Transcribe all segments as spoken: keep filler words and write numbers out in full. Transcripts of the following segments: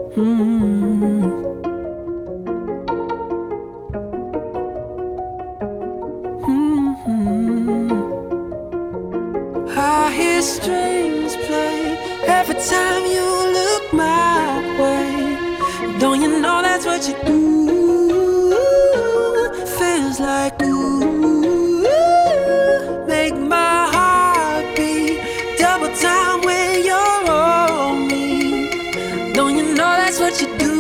Mm-hmm. Mm-hmm. I hear strings play every time you look my way. Don't you know that's what you do? Feels like ooh, make my heart beat double time when you're on me. Don't you know that's what you do?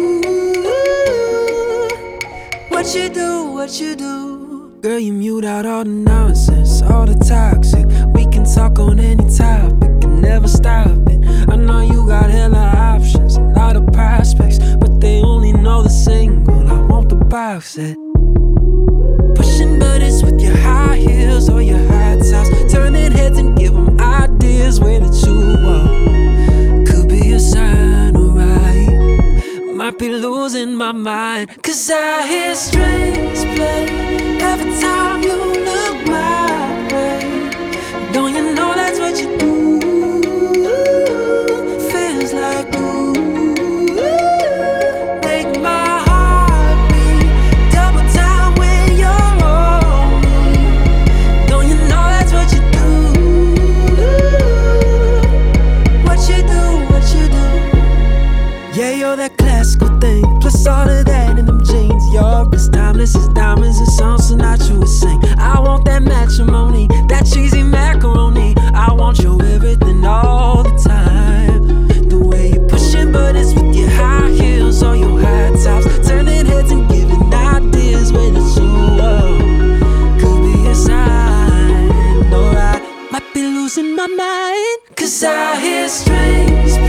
What you do, what you do? Girl, you mute out all the nonsense, all the toxic. We can talk on any topic and never stop it. I know you got hella options, a lot of prospects, but they only know the single. I want the box set. Pushing buttons with your high heels or your high tops, turning heads and give them ideas where to chew up. Could be a sign, alright. Might be losing my mind, cause I hear strings play every time you look my way. Don't you know that's what you do? Feels like ooh, make my heart beat double time when you're on me. Don't you know that's what you do? What you do, what you do? Yeah, you're that classical thing, plus all of that in them jeans. You're as timeless as diamonds and songs Sinatra would sing. I want that matrimony, that cheesy macaroni. I want your everything all the time. The way you're pushing buttons with your high heels or your high tops, turning heads and giving ideas where to show up. Could be a sign, or I might be losing my mind, cause I hear strings